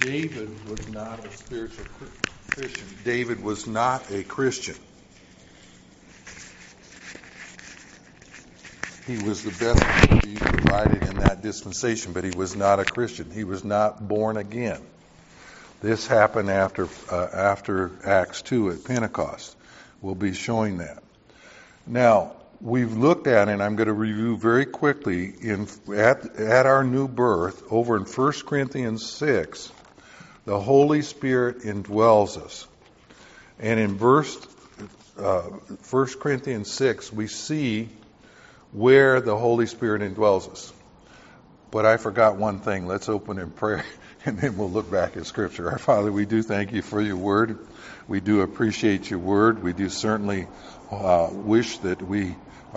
David was not a spiritual Christian. David was not a Christian. He was the best that could be provided in that dispensation, but he was not a Christian. He was not born again. This happened after Acts 2 at Pentecost. We'll be showing that. Now, we've looked at, and I'm going to review very quickly, at our new birth, over in 1 Corinthians 6, the Holy Spirit indwells us. And in 1 Corinthians 6, we see where the Holy Spirit indwells us. But I forgot one thing. Let's open in prayer, and then we'll look back at Scripture. Our Father, we do thank you for your word. We do appreciate your word. We do certainly wish that we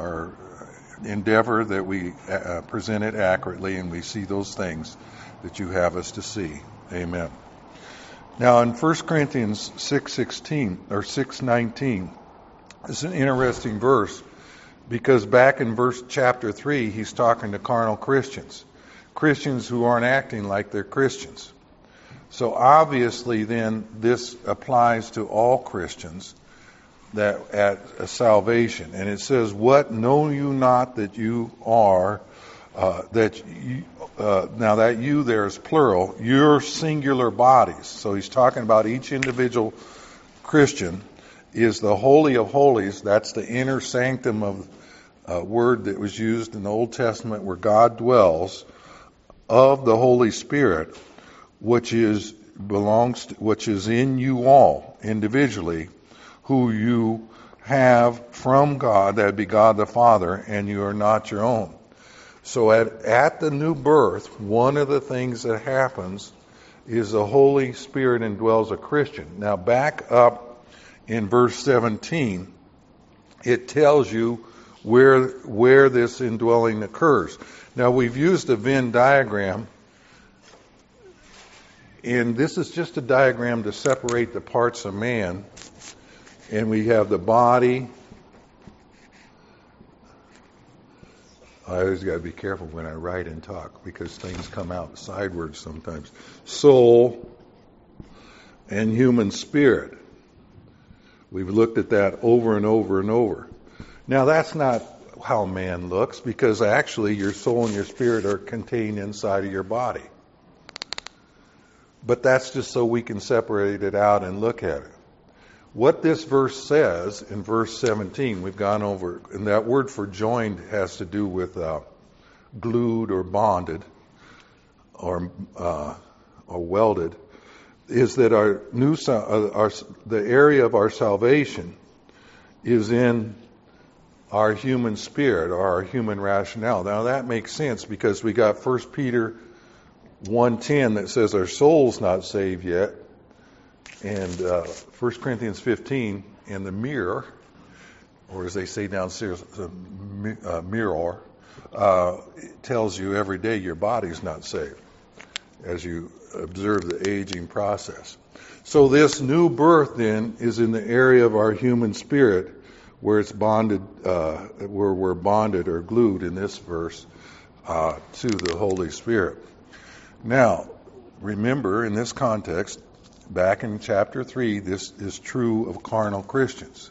endeavor that we present it accurately, and we see those things that you have us to see. Amen. Now, in 1 Corinthians 6:16 or 6:19, it's an interesting verse, because back in chapter 3, he's talking to carnal Christians who aren't acting like they're Christians. So obviously then this applies to all Christians that at a salvation. And it says, "What know you not that you are, now that you there is plural, your singular bodies." So he's talking about each individual Christian is the Holy of Holies. That's the inner sanctum of word that was used in the Old Testament where God dwells, of the Holy Spirit, which is in you all individually, who you have from God, that be God the Father, and you are not your own. So at the new birth, one of the things that happens is the Holy Spirit indwells a Christian. Now back up in verse 17, it tells you where this indwelling occurs. Now we've used a Venn diagram, and this is just a diagram to separate the parts of man. And we have the body. I always got to be careful when I write and talk, because things come out sideways sometimes. Soul and human spirit. We've looked at that over and over and over. Now that's not how man looks, because actually your soul and your spirit are contained inside of your body. But that's just so we can separate it out and look at it. What this verse says in verse 17, we've gone over, and that word for joined has to do with glued or bonded or welded, is that the area of our salvation is in our human spirit or our human rationale. Now that makes sense, because we got 1 Peter 1:10 that says our soul's not saved yet, and 1 Corinthians 15 in the mirror, or as they say downstairs, the mirror, tells you every day your body's not saved as you observe the aging process. So this new birth then is in the area of our human spirit, where it's bonded, where we're bonded or glued in this verse to the Holy Spirit. Now, remember in this context, back in chapter 3, this is true of carnal Christians.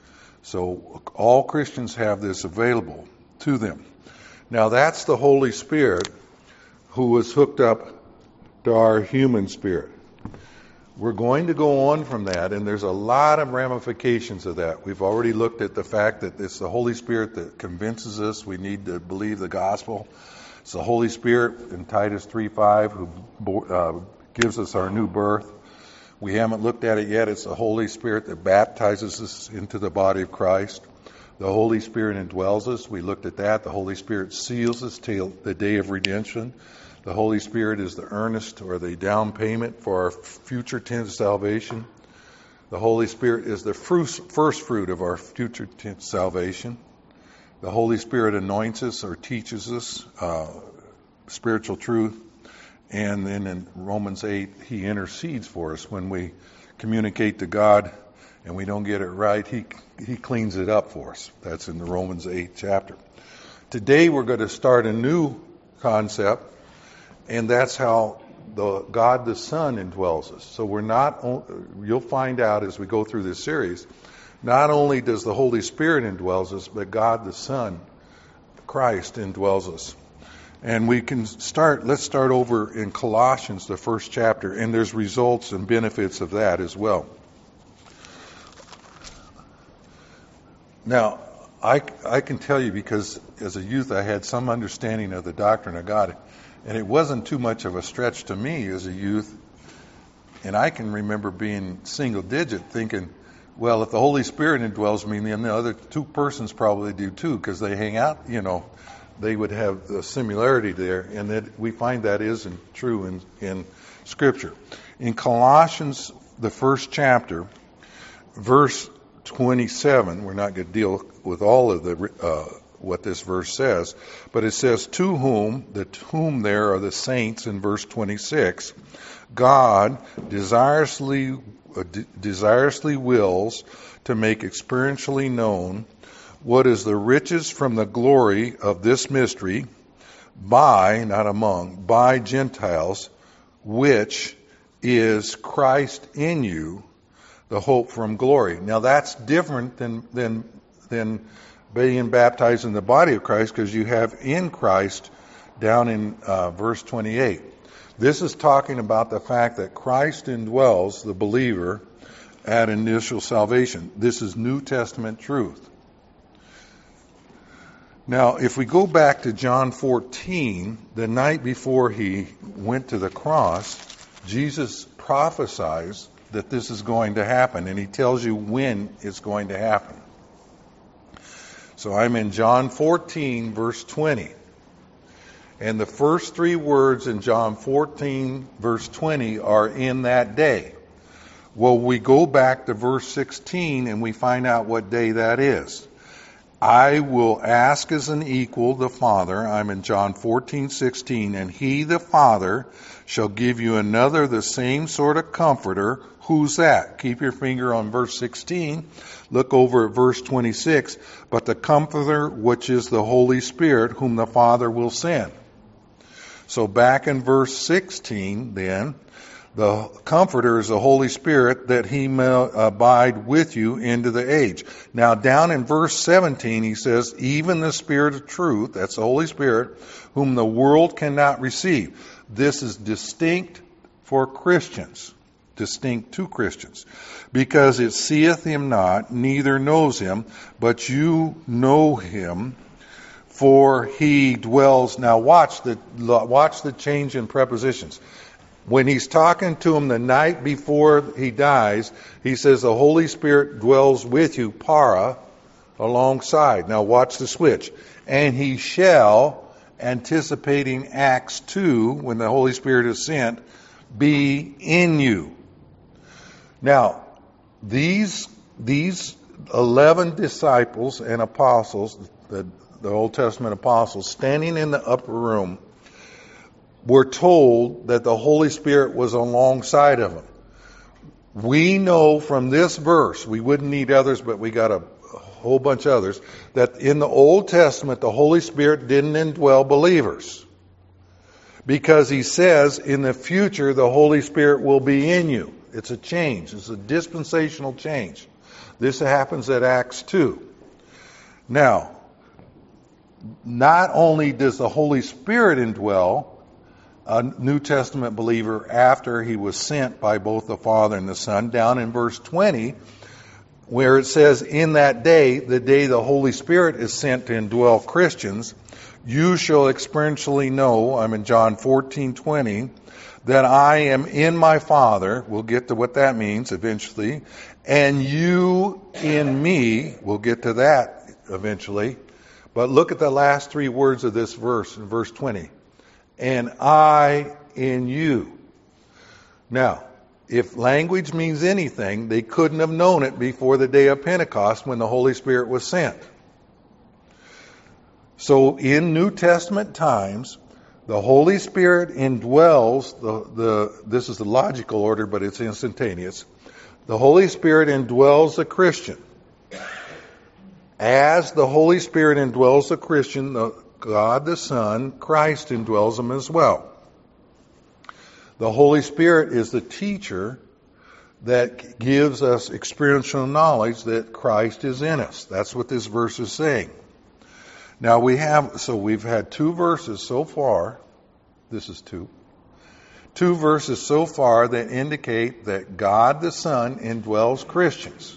So all Christians have this available to them. Now that's the Holy Spirit who was hooked up to our human spirit. We're going to go on from that, and there's a lot of ramifications of that. We've already looked at the fact that it's the Holy Spirit that convinces us we need to believe the gospel. It's the Holy Spirit in Titus 3:5 who gives us our new birth. We haven't looked at it yet. It's the Holy Spirit that baptizes us into the body of Christ. The Holy Spirit indwells us. We looked at that. The Holy Spirit seals us till the day of redemption. The Holy Spirit is the earnest or the down payment for our future tense salvation. The Holy Spirit is the first fruit of our future tense salvation. The Holy Spirit anoints us or teaches us spiritual truth. And then in Romans 8, he intercedes for us when we communicate to God and we don't get it right. He cleans it up for us. That's in the Romans 8 chapter. Today we're going to start a new concept, and that's how the God the Son indwells us. So we're not, you'll find out as we go through this series, not only does the Holy Spirit indwells us, but God the Son, Christ, indwells us. And let's start over in Colossians, the first chapter, and there's results and benefits of that as well. Now, I can tell you, because as a youth I had some understanding of the doctrine of God, and it wasn't too much of a stretch to me as a youth. And I can remember being single digit thinking, well, if the Holy Spirit indwells me, then the other two persons probably do too, because they hang out, they would have the similarity there. And that we find that isn't true in Scripture. In Colossians, the first chapter, verse 27, we're not going to deal with all of what this verse says, but it says, to whom there are the saints in verse 26, God desirously wills to make experientially known what is the riches from the glory of this mystery by Gentiles, which is Christ in you, the hope from glory. Now that's different than being baptized in the body of Christ, because you have in Christ down in verse 28. This is talking about the fact that Christ indwells the believer at initial salvation. This is New Testament truth. Now, if we go back to John 14, the night before he went to the cross, Jesus prophesies that this is going to happen, and he tells you when it's going to happen. So I'm in John 14, verse 20. And the first three words in John 14, verse 20 are in that day. Well, we go back to verse 16 and we find out what day that is. I will ask as an equal the Father, I'm in John 14:16, and he, the Father, shall give you another, the same sort of comforter. Who's that? Keep your finger on verse 16. Look over at verse 26. But the Comforter, which is the Holy Spirit, whom the Father will send. So back in verse 16, then, the Comforter is the Holy Spirit, that he may abide with you into the age. Now down in verse 17, he says, even the Spirit of truth, that's the Holy Spirit, whom the world cannot receive. This is distinct for Christians. Distinct to Christians, because it seeth him not, neither knows him, but you know him, for he dwells. Now watch the change in prepositions. When he's talking to him the night before he dies, he says the Holy Spirit dwells with you, para, alongside. Now watch the switch. And he shall, anticipating Acts 2, when the Holy Spirit is sent, be in you. Now, these 11 disciples and apostles, the Old Testament apostles, standing in the upper room, were told that the Holy Spirit was alongside of them. We know from this verse, we wouldn't need others, but we got a whole bunch of others, that in the Old Testament, the Holy Spirit didn't indwell believers. Because he says, in the future, the Holy Spirit will be in you. It's a change. It's a dispensational change. This happens at Acts 2. Now, not only does the Holy Spirit indwell a New Testament believer after he was sent by both the Father and the Son, down in verse 20, where it says, in that day, the day the Holy Spirit is sent to indwell Christians, you shall experientially know, I'm in John 14:20, that I am in my Father, we'll get to what that means eventually, and you in me, we'll get to that eventually. But look at the last three words of this verse, in verse 20. And I in you. Now, if language means anything, they couldn't have known it before the day of Pentecost when the Holy Spirit was sent. So in New Testament times, the Holy Spirit indwells, this is the logical order, but it's instantaneous. The Holy Spirit indwells the Christian. As the Holy Spirit indwells the Christian, God the Son, Christ indwells him as well. The Holy Spirit is the teacher that gives us experiential knowledge that Christ is in us. That's what this verse is saying. Now we've had 2 verses so far. This is 2. 2 verses so far that indicate that God the Son indwells Christians.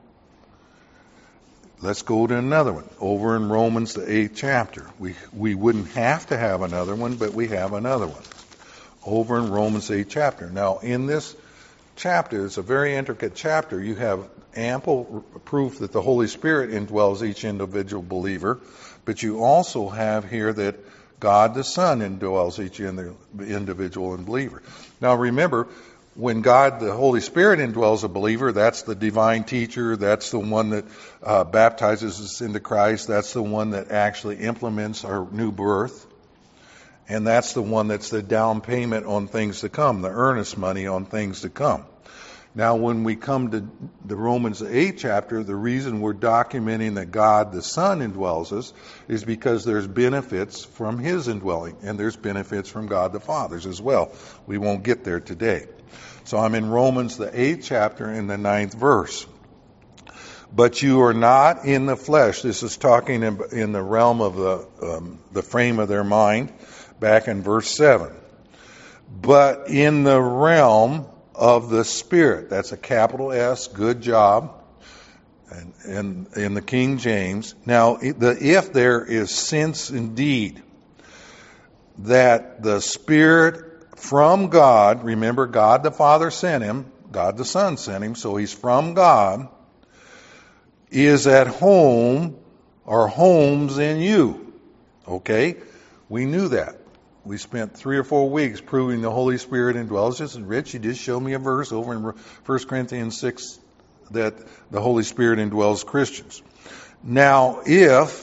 Let's go to another one. Over in Romans, the 8th chapter. We wouldn't have to have another one, but we have another one. Over in Romans 8th chapter. Now, in this chapter, it's a very intricate chapter. You have ample proof that the Holy Spirit indwells each individual believer, but you also have here that God the Son indwells each individual believer. Now, remember, when God, the Holy Spirit, indwells a believer, that's the divine teacher, that's the one that baptizes us into Christ, that's the one that actually implements our new birth, and that's the one that's the down payment on things to come, the earnest money on things to come. Now, when we come to the Romans 8th chapter, the reason we're documenting that God the Son indwells us is because there's benefits from His indwelling, and there's benefits from God the Father's as well. We won't get there today. So I'm in Romans, the 8th chapter, in the 9th verse. But you are not in the flesh. This is talking in the realm of the frame of their mind, back in verse 7. But in the realm of the Spirit. That's a capital S, good job. And in the King James. Now, if there is since indeed that the Spirit from God, remember God the Father sent him, God the Son sent him, so he's from God, is at home or homes in you. Okay? We knew that. We spent 3 or 4 weeks proving the Holy Spirit indwells us. And Rich, you just showed me a verse over in 1 Corinthians 6 that the Holy Spirit indwells Christians. Now, if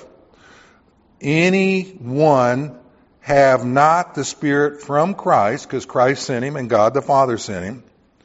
anyone have not the Spirit from Christ, because Christ sent him and God the Father sent him,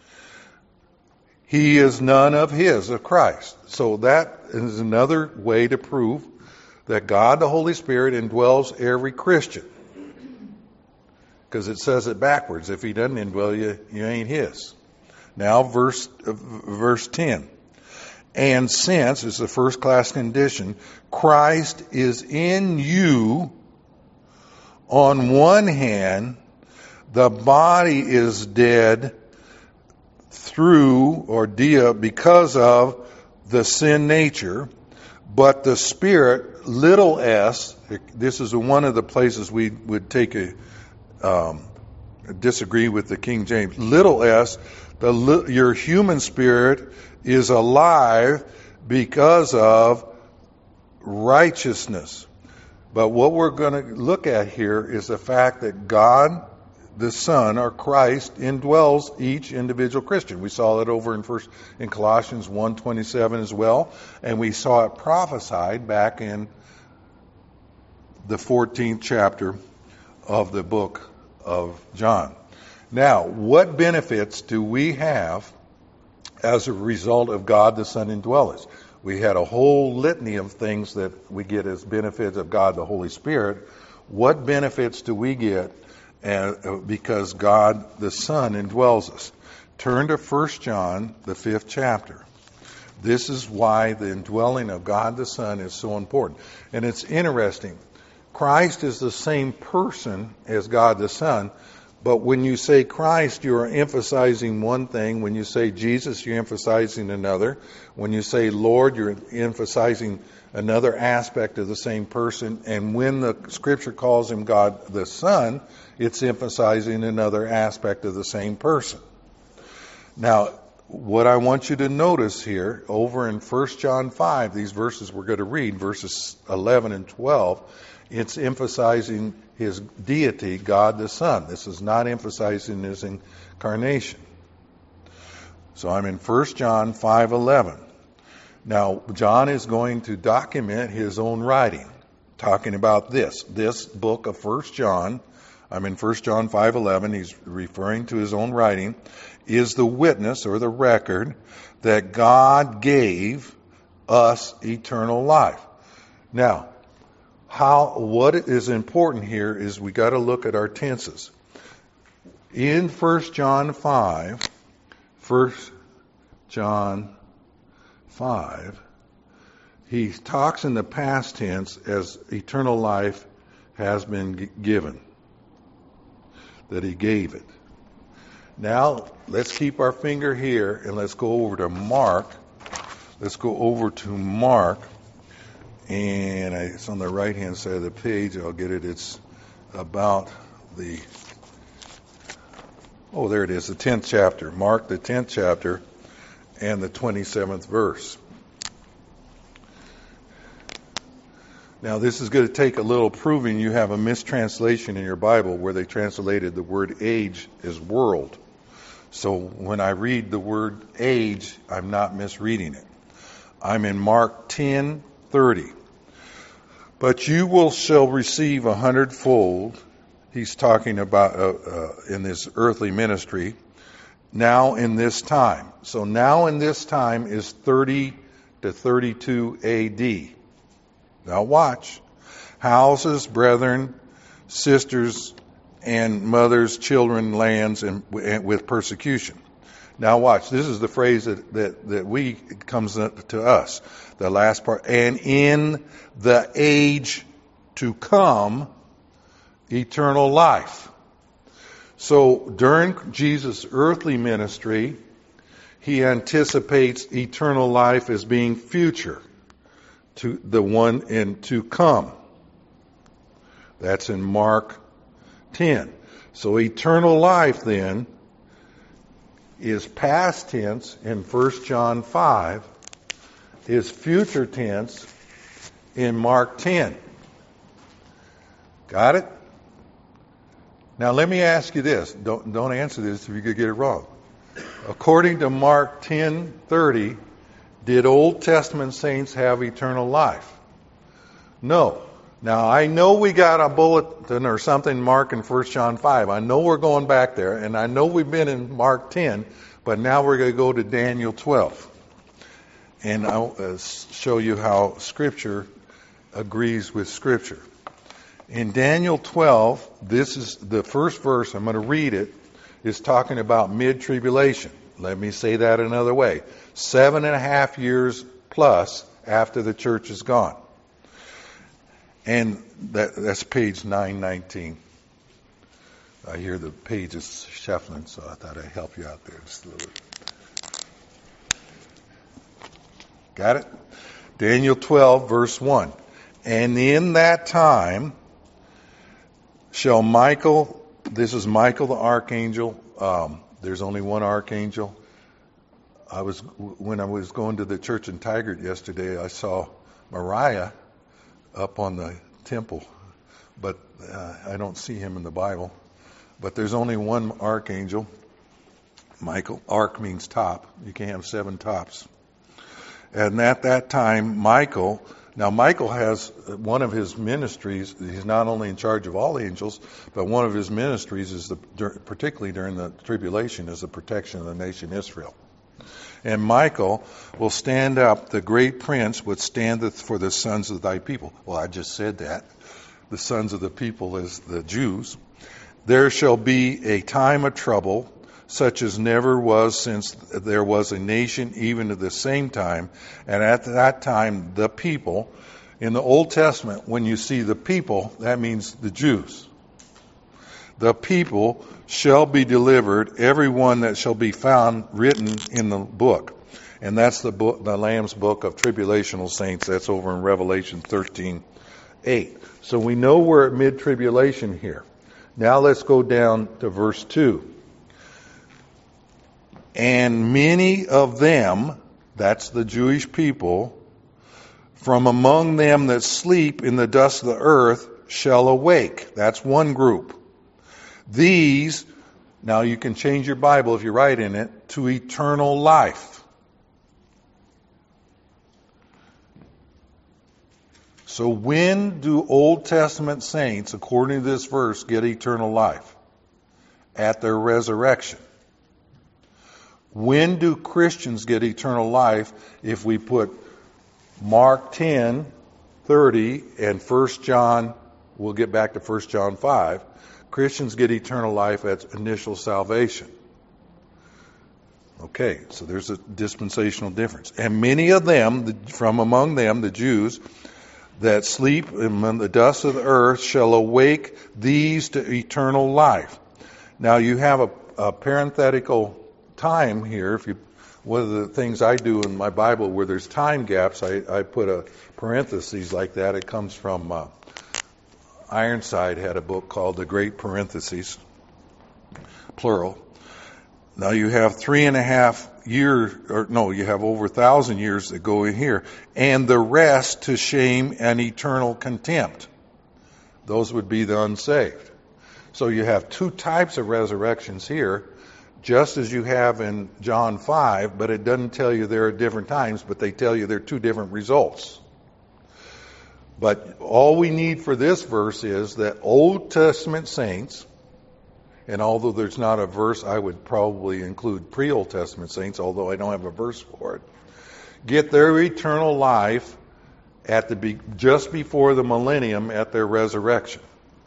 he is none of his, of Christ. So that is another way to prove that God the Holy Spirit indwells every Christian. Because it says it backwards. If he doesn't indwell you, you ain't his. Now, verse 10. And since, it's the first class condition, Christ is in you, on one hand, the body is dead through, or because of the sin nature, but the Spirit, little s, this is one of the places we would take disagree with the King James. Little s, your human spirit is alive because of righteousness. But what we're going to look at here is the fact that God, the Son, or Christ, indwells each individual Christian. We saw that over in Colossians 1:27 as well, and we saw it prophesied back in the 14th chapter of the book of John. Now, what benefits do we have as a result of God the Son indwelling us? We had a whole litany of things that we get as benefits of God the Holy Spirit. What benefits do we get because God the Son indwells us? Turn to 1 John, the 5th chapter. This is why the indwelling of God the Son is so important. And it's interesting. Christ is the same person as God the Son, but when you say Christ, you are emphasizing one thing. When you say Jesus, you're emphasizing another. When you say Lord, you're emphasizing another aspect of the same person. And when the Scripture calls him God the Son, it's emphasizing another aspect of the same person. Now, what I want you to notice here, over in 1 John 5, these verses we're going to read, verses 11 and 12, it's emphasizing his deity, God the Son. This is not emphasizing his incarnation. So I'm in 1 John 5:11. Now, John is going to document his own writing, talking about this book of 1 John. I'm in 1 John 5:11. He's referring to his own writing, is the witness or the record that God gave us eternal life. Now, what is important here is we got to look at our tenses. In 1 John 5, 1 John 5, he talks in the past tense as eternal life has been given, that he gave it. Now, let's keep our finger here and let's go over to Mark. Let's go over to Mark, and it's on the right-hand side of the page. I'll get it. It's about the... Oh, there it is, the 10th chapter. Mark, the 10th chapter, and the 27th verse. Now, this is going to take a little proving. You have a mistranslation in your Bible where they translated the word age as world. So when I read the word age, I'm not misreading it. I'm in Mark 10:30. But you shall receive 100-fold. He's talking about in this earthly ministry, now in this time. So now in this time is 30 to 32 A.D. Now watch. Houses, brethren, sisters, and mothers, children, lands, and with persecution. Now watch. This is the phrase that comes to us. The last part. And in the age to come, eternal life. So during Jesus' earthly ministry, he anticipates eternal life as being future to the one and to come. That's in Mark 10. So eternal life then is past tense in 1 John 5, is future tense in Mark 10. Got it? Now let me ask you this. Don't answer this if you could get it wrong. According to Mark 10:30, did Old Testament saints have eternal life? No. Now I know we got a bulletin or something Mark in 1 John 5. I know we're going back there, and I know we've been in Mark 10, but now we're going to go to Daniel 12. And I'll show you how Scripture agrees with Scripture. In Daniel 12, this is the first verse, I'm going to read it, is talking about mid-tribulation. Let me say that another way. 7.5 years plus after the church is gone. And that's page 919. I hear the pages shuffling, so I thought I'd help you out there just a little bit. Got it? Daniel 12, verse 1. And in that time shall Michael, this is Michael the archangel. There's only one archangel. When I was going to the church in Tigard yesterday, I saw Mariah up on the temple, but I don't see him in the Bible. But there's only one archangel, Michael. Arch means top. You can't have 7 tops. And at that time, Michael has one of his ministries. He's not only in charge of all angels, but one of his ministries is particularly during the tribulation, is the protection of the nation Israel. And Michael will stand up, the great prince which standeth for the sons of thy people. Well, I just said that. The sons of the people is the Jews. There shall be a time of trouble, such as never was since there was a nation, even at the same time. And at that time, the people, in the Old Testament, when you see the people, that means the Jews. The people shall be delivered, every one that shall be found written in the book. And that's the book, the Lamb's book of tribulational saints. That's over in Revelation 13:8. So we know we're at mid-tribulation here. Now let's go down to verse 2. And many of them, that's the Jewish people, from among them that sleep in the dust of the earth shall awake. That's one group. These, now you can change your Bible if you write in it, to eternal life. So when do Old Testament saints, according to this verse, get eternal life? At their resurrection. When do Christians get eternal life if we put Mark 10:30 and 1 John, we'll get back to 1 John 5, Christians get eternal life at initial salvation. Okay, so there's a dispensational difference. And many of them, from among them, the Jews, that sleep in the dust of the earth shall awake these to eternal life. Now you have a parenthetical time here. One of the things I do in my Bible where there's time gaps, I put a parentheses like that. It comes from Ironside had a book called The Great Parentheses, plural. Now you have 3.5 years, you have over 1,000 years that go in here, and the rest to shame and eternal contempt. Those would be the unsaved. So you have two types of resurrections here, just as you have in John 5, but it doesn't tell you there are different times, but they tell you there are two different results. But all we need for this verse is that Old Testament saints, and although there's not a verse, I would probably include pre-Old Testament saints, although I don't have a verse for it, get their eternal life at just before the millennium at their resurrection.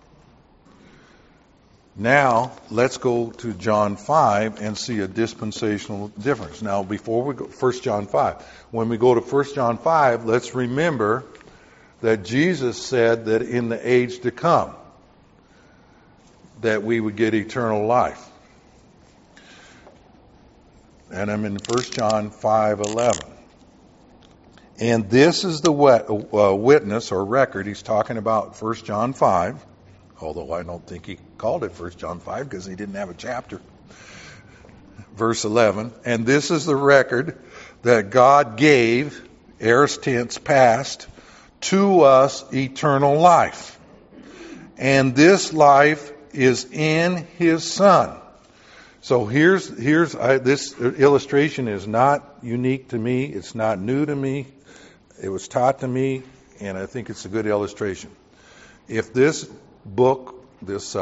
Now, let's go to John 5 and see a dispensational difference. Now, before we go, 1 John 5. When we go to 1 John 5, let's remember that Jesus said that in the age to come, that we would get eternal life. And I'm in 1 John 5:11. And this is the witness or record. He's talking about 1 John 5, although I don't think he called it 1 John 5 because he didn't have a chapter. Verse 11. And this is the record that God gave, aorist tense past, to us eternal life. And this life is in His Son. So here's this illustration is not unique to me. It's not new to me. It was taught to me, and I think it's a good illustration. If this book, this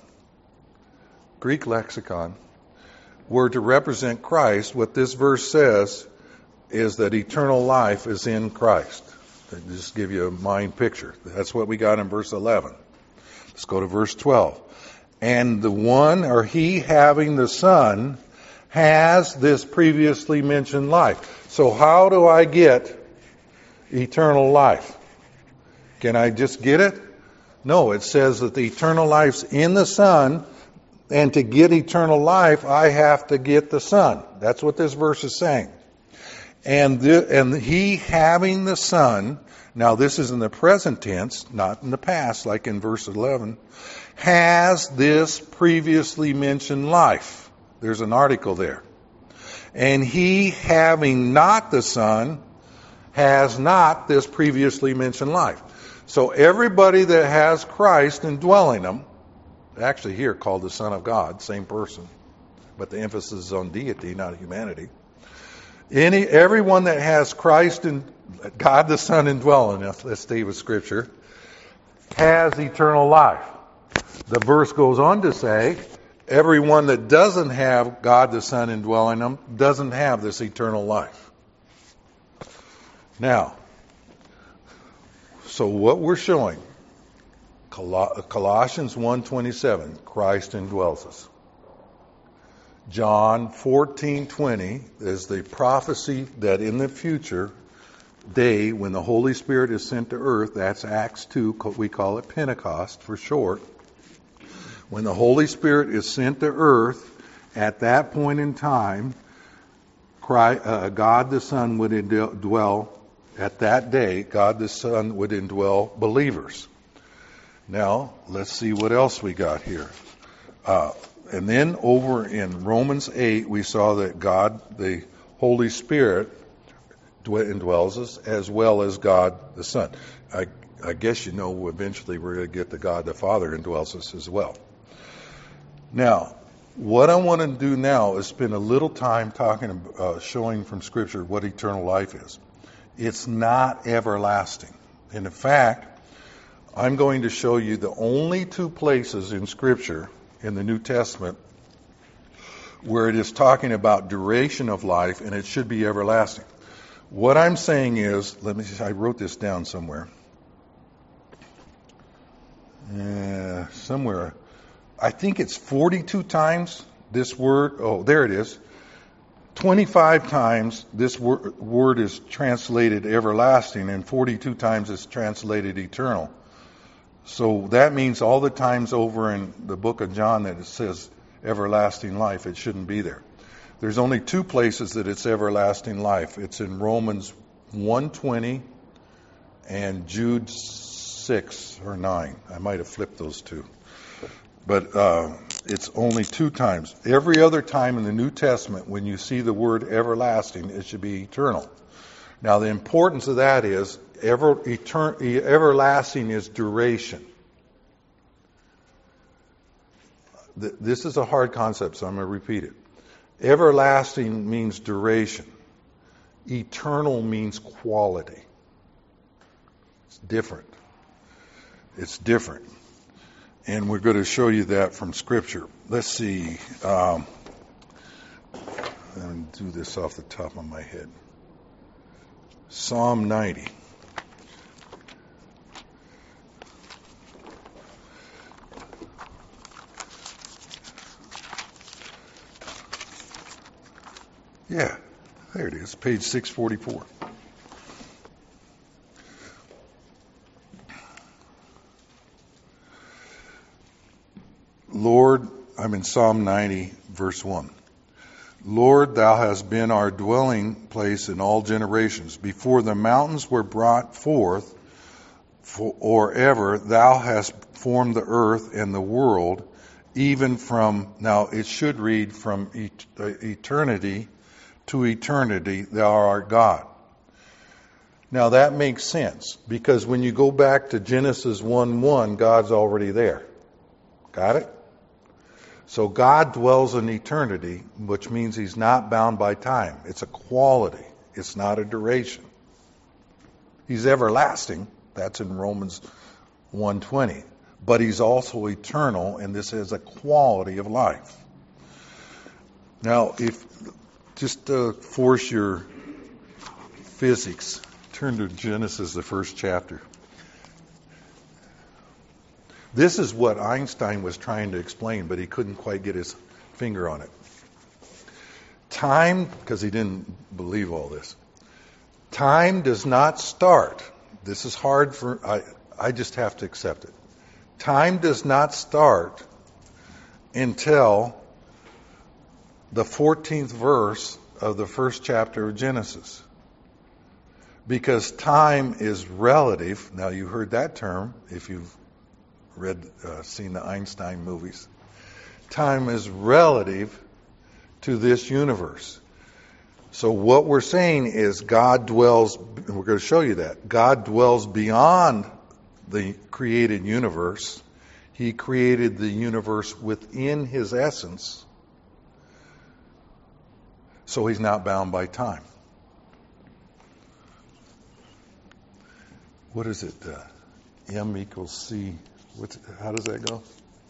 Greek lexicon, were to represent Christ, what this verse says is that eternal life is in Christ. Just give you a mind picture. That's what we got in verse 11. Let's go to verse 12. And the one, or he having the Son, has this previously mentioned life. So how do I get eternal life? Can I just get it? No, it says that the eternal life's in the Son, and to get eternal life, I have to get the Son. That's what this verse is saying. And he having the Son, now this is in the present tense, not in the past, like in verse 11, has this previously mentioned life. There's an article there. And he having not the Son has not this previously mentioned life. So everybody that has Christ indwelling them, actually here called the Son of God, same person, but the emphasis is on deity, not humanity. Everyone that has Christ and God the Son indwelling them, let's stay with Scripture, has eternal life. The verse goes on to say, everyone that doesn't have God the Son indwelling them doesn't have this eternal life. Now, so what we're showing, Colossians 1:27, Christ indwells us. John 14:20 is the prophecy that in the future day when the Holy Spirit is sent to earth, that's Acts 2, we call it Pentecost for short. When the Holy Spirit is sent to earth, at that point in time, God the Son would indwell, at that day, God the Son would indwell believers. Now, let's see what else we got here. And then over in Romans 8, we saw that God, the Holy Spirit, indwells us, as well as God the Son. I guess you know eventually we're going to get the God the Father indwells us as well. Now, what I want to do now is spend a little time showing from Scripture what eternal life is. It's not everlasting. And in fact, I'm going to show you the only two places in Scripture, in the New Testament, where it is talking about duration of life, and it should be everlasting. What I'm saying is, I wrote this down somewhere. I think it's 42 times this word. Oh, there it is. 25 times this word is translated everlasting, and 42 times it's translated eternal. So that means all the times over in the book of John that it says everlasting life, it shouldn't be there. There's only two places that it's everlasting life. It's in Romans 1:20 and Jude 6 or 9. I might have flipped those two. But it's only two times. Every other time in the New Testament, when you see the word everlasting, it should be eternal. Now, the importance of that is everlasting is duration. This is a hard concept, so I'm going to repeat it. Everlasting means duration. Eternal means quality. It's different. It's different. And we're going to show you that from Scripture. Let's see. I'm going to do this off the top of my head. Psalm 90. Yeah, there it is, page 644. Lord, I'm in Psalm 90, verse 1. Lord, thou hast been our dwelling place in all generations. Before the mountains were brought forth, or ever, thou hast formed the earth and the world, even from, now it should read from eternity to eternity, thou art God. Now that makes sense, because when you go back to Genesis 1:1, God's already there. Got it? So God dwells in eternity, which means he's not bound by time. It's a quality. It's not a duration. He's everlasting. That's in Romans 1:20. But he's also eternal, and this is a quality of life. Now, if just force your physics, turn to Genesis, the first chapter. This is what Einstein was trying to explain, but he couldn't quite get his finger on it. Time, because he didn't believe all this. Time does not start. This is hard for, I just have to accept it. Time does not start until the 14th verse of the first chapter of Genesis. Because time is relative. Now, you heard that term if you've seen the Einstein movies. Time is relative to this universe. So what we're saying is God dwells, and we're going to show you that, God dwells beyond the created universe. He created the universe within his essence. So he's not bound by time. What is it? M equals C. How does that go?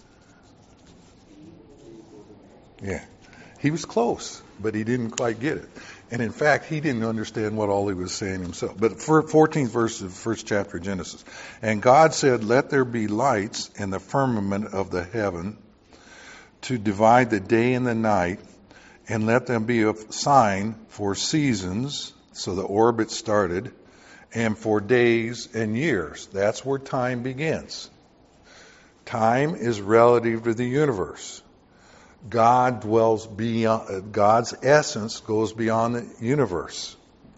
Yeah. He was close, but he didn't quite get it. And in fact, he didn't understand what all he was saying himself. But 14th verse of the first chapter of Genesis. And God said, let there be lights in the firmament of the heaven to divide the day and the night, and let them be a sign for seasons. So the orbit started. And for days and years. That's where time begins. Time is relative to the universe. God dwells beyond, God's essence goes beyond the universe.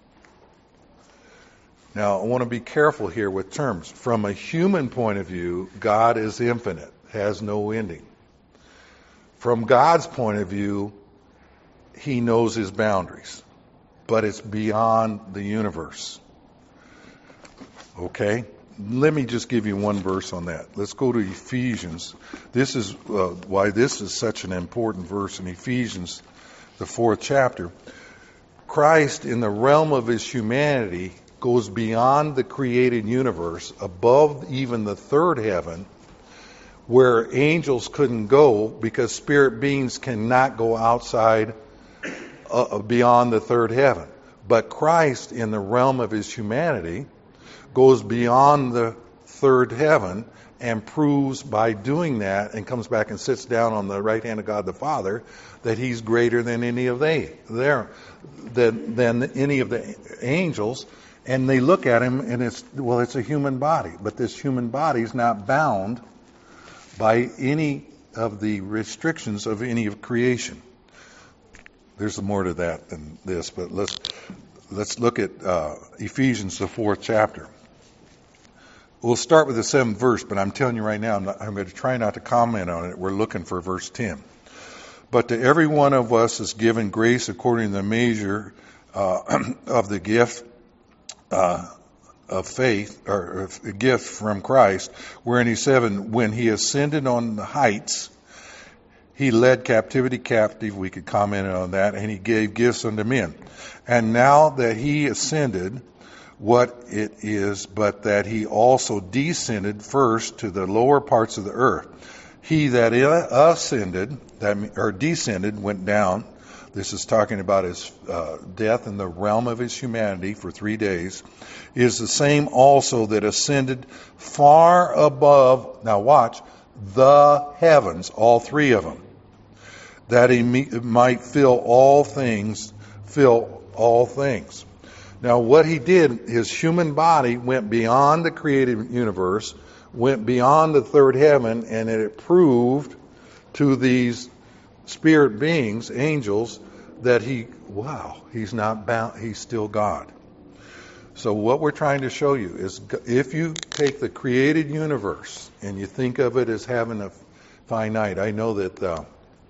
Now, I want to be careful here with terms. From a human point of view, God is infinite, has no ending. From God's point of view, he knows his boundaries, but it's beyond the universe. Okay? Let me just give you one verse on that. Let's go to Ephesians. This is why this is such an important verse in Ephesians, the 4th chapter. Christ, in the realm of his humanity, goes beyond the created universe, above even the third heaven, where angels couldn't go because spirit beings cannot go outside beyond the third heaven. But Christ, in the realm of his humanity, goes beyond the third heaven and proves by doing that and comes back and sits down on the right hand of God the Father that he's greater than any of than any of the angels. And they look at him and it's a human body, but this human body is not bound by any of the restrictions of any of creation. There's more to that than this, but let's look at Ephesians, the 4th chapter. We'll start with the 7th verse, but I'm telling you right now, I'm going to try not to comment on it. We're looking for verse 10. But to every one of us is given grace according to the measure of the gift of faith, or a gift from Christ, wherein he said, when he ascended on the heights, he led captivity captive. We could comment on that, and he gave gifts unto men. And now that he ascended, what it is, but that he also descended first to the lower parts of the earth. He that ascended, or descended, went down. This is talking about his death in the realm of his humanity for 3 days, is the same also that ascended far above, now watch, the heavens, all three of them, that he might fill all things. Now what he did, his human body went beyond the created universe, went beyond the third heaven, and it proved to these spirit beings, angels, that he's not bound, he's still God. So what we're trying to show you is, if you take the created universe and you think of it as having a finite, I know that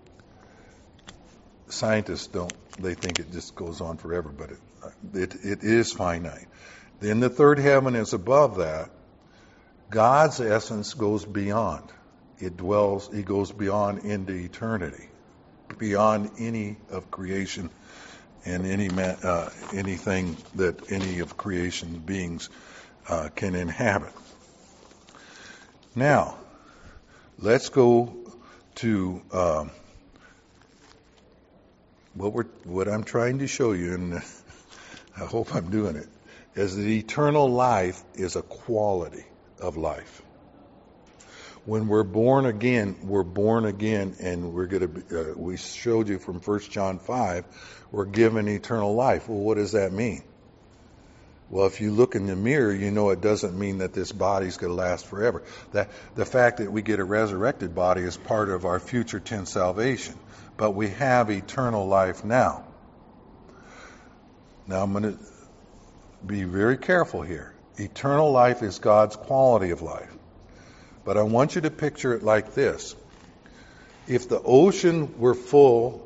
scientists they think it just goes on forever, but it is finite. Then the third heaven is above that. God's essence goes beyond. It goes beyond into eternity, beyond any of creation and anything that any of creation beings can inhabit. Now, let's go to what I'm trying to show you, and I hope I'm doing it, is that eternal life is a quality of life. When we're born again, and we're going to. We showed you from 1 John 5, we're given eternal life. Well, what does that mean? Well, if you look in the mirror, you know it doesn't mean that this body's going to last forever. That the fact that we get a resurrected body is part of our future tense salvation, but we have eternal life now. Now I'm going to be very careful here. Eternal life is God's quality of life. But I want you to picture it like this. If the ocean were full,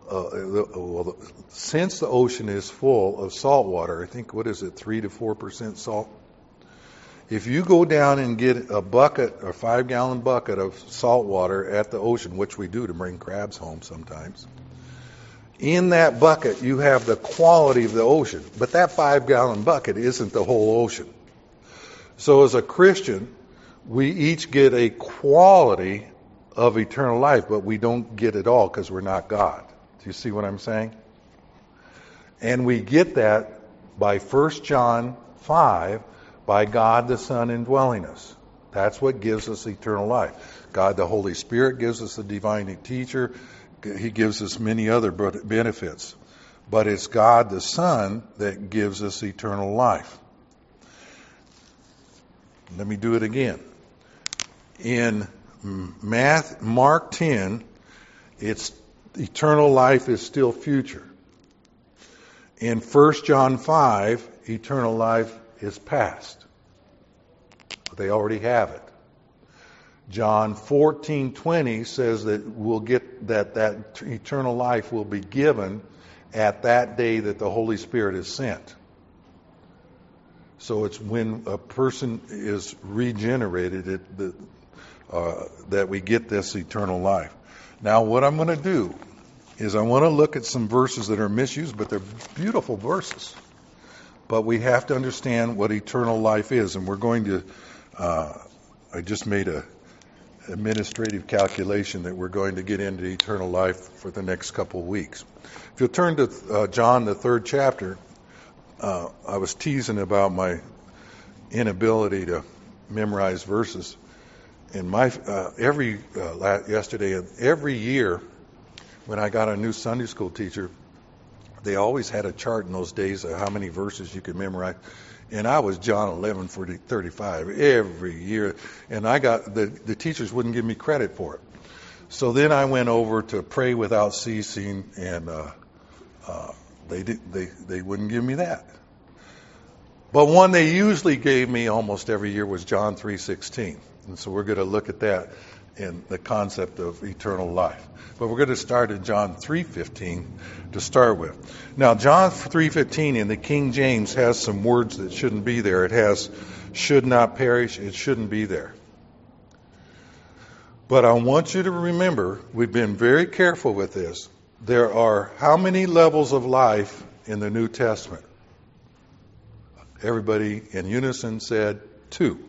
since the ocean is full of salt water, I think, 3 to 4% salt? If you go down and get a bucket, a 5-gallon bucket of salt water at the ocean, which we do to bring crabs home sometimes, in that bucket you have the quality of the ocean. But that 5-gallon bucket isn't the whole ocean. So as a Christian, we each get a quality of eternal life, but we don't get it all because we're not God. Do you see what I'm saying? And we get that by 1 John 5, by God the Son indwelling us. That's what gives us eternal life. God the Holy Spirit gives us the divine teacher. He gives us many other benefits. But it's God the Son that gives us eternal life. Let me do it again. In Mark 10, it's eternal life is still future. In 1 John 5, eternal life is past. They already have it. John 14:20 says that we'll get that eternal life will be given at that day that the Holy Spirit is sent. So it's when a person is regenerated that we get this eternal life. Now what I'm going to do is I want to look at some verses that are misused, but they're beautiful verses. But we have to understand what eternal life is, and we're going to, I just made a administrative calculation that we're going to get into eternal life for the next couple of weeks. If you'll turn to John, the 3rd chapter, I was teasing about my inability to memorize verses. in my yesterday and every year when I got a new Sunday school teacher, they always had a chart in those days of how many verses you could memorize. And I was John 11:35 every year, and I got the teachers wouldn't give me credit for it. So then I went over to Pray Without Ceasing, and they wouldn't give me that. But one they usually gave me almost every year was John 3:16, and so we're going to look at that in the concept of eternal life. But we're going to start in John 3:15 to start with. Now, John 3:15 in the King James has some words that shouldn't be there. It has should not perish. It shouldn't be there. But I want you to remember, we've been very careful with this. There are how many levels of life in the New Testament? Everybody in unison said 2.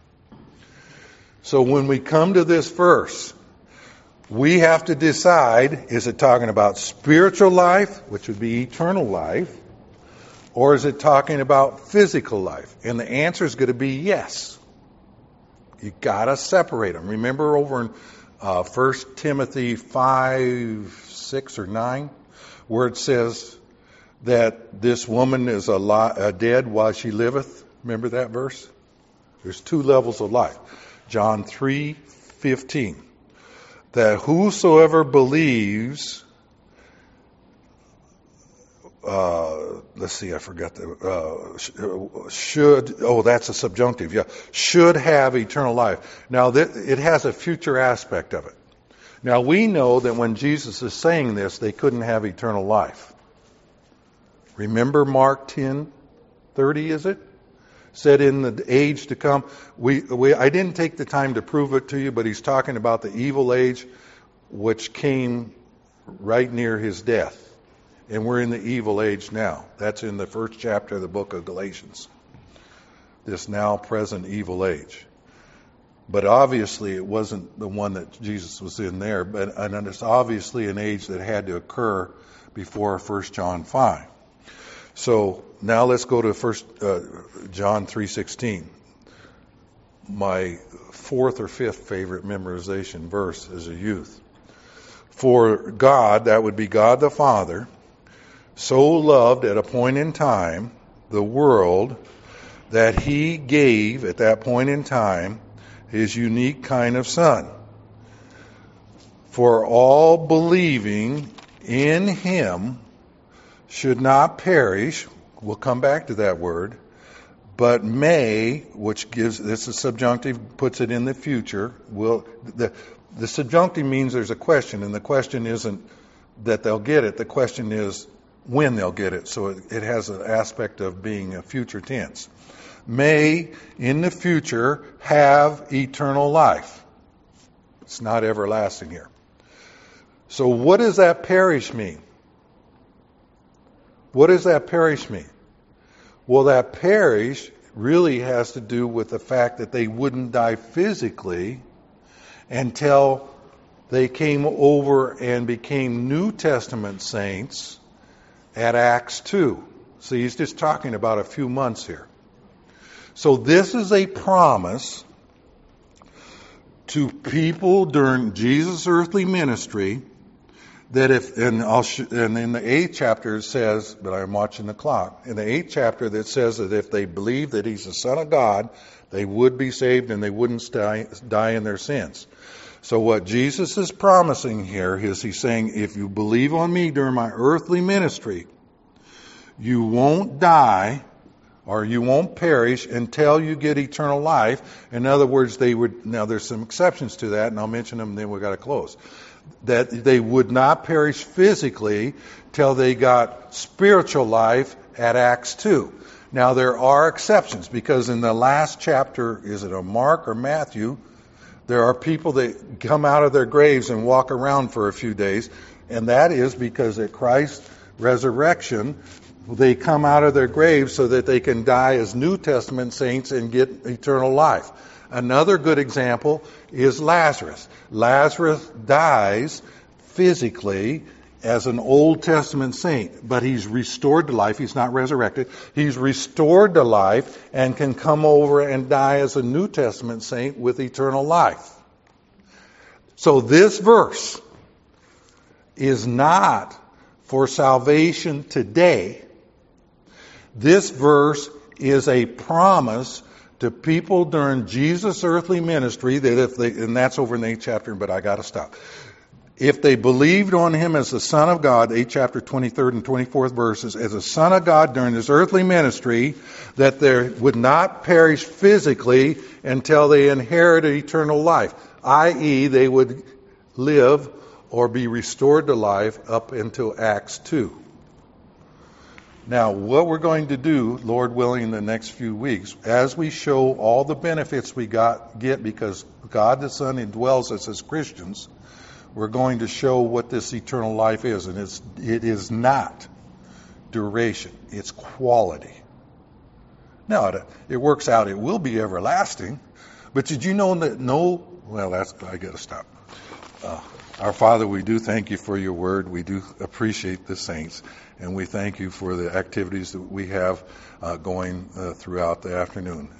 So when we come to this verse, we have to decide, is it talking about spiritual life, which would be eternal life, or is it talking about physical life? And the answer is going to be yes. You got to separate them. Remember over in 1 Timothy 5, 6, or 9, where it says that this woman is dead while she liveth? Remember that verse? There's 2 levels of life. John 3:15. That whosoever believes, let's see, I forgot that's a subjunctive, yeah, should have eternal life. Now, it has a future aspect of it. Now, we know that when Jesus is saying this, they couldn't have eternal life. Remember Mark 10:30, is it? Said in the age to come. I didn't take the time to prove it to you, but he's talking about the evil age which came right near his death. And we're in the evil age now. That's in the 1st chapter of the book of Galatians. This now present evil age. But obviously it wasn't the one that Jesus was in there, and it's obviously an age that had to occur before 1 John 5. So now let's go to John 3:16. My 4th or 5th favorite memorization verse as a youth. For God, that would be God the Father, so loved at a point in time the world that he gave at that point in time his unique kind of Son. For all believing in him should not perish, we'll come back to that word, but may, which gives, this is subjunctive, puts it in the future. The subjunctive means there's a question, and the question isn't that they'll get it. The question is when they'll get it. So it has an aspect of being a future tense. May, in the future, have eternal life. It's not everlasting here. So what does that perish mean? What does that perish mean? Well, that perish really has to do with the fact that they wouldn't die physically until they came over and became New Testament saints at Acts 2. So he's just talking about a few months here. So this is a promise to people during Jesus' earthly ministry that and in the 8th chapter it says, but I'm watching the clock, in the 8th chapter that says that if they believe that he's the Son of God, they would be saved and they wouldn't die in their sins. So what Jesus is promising here is he's saying, if you believe on me during my earthly ministry, you won't die or you won't perish until you get eternal life. In other words, now there's some exceptions to that, and I'll mention them and then we've got to close. That they would not perish physically till they got spiritual life at Acts 2. Now there are exceptions, because in the last chapter, is it a Mark or Matthew, there are people that come out of their graves and walk around for a few days, and that is because at Christ's resurrection, they come out of their graves so that they can die as New Testament saints and get eternal life. Another good example is Lazarus. Lazarus dies physically as an Old Testament saint, but he's restored to life. He's not resurrected. He's restored to life and can come over and die as a New Testament saint with eternal life. So this verse is not for salvation today. This verse is a promise to people during Jesus' earthly ministry that if they, and that's over in the 8th chapter, but I got to stop. If they believed on him as the Son of God, 8th chapter, 23rd and 24th verses, as a Son of God during his earthly ministry, that they would not perish physically until they inherited eternal life, i.e., they would live or be restored to life up until Acts 2. Now, what we're going to do, Lord willing, in the next few weeks, as we show all the benefits we get because God the Son indwells us as Christians, we're going to show what this eternal life is. And it is not duration, it's quality. Now, it works out, it will be everlasting. But did you know that I got to stop. Our Father, we do thank you for your word. We do appreciate the saints. And we thank you for the activities that we have going throughout the afternoon.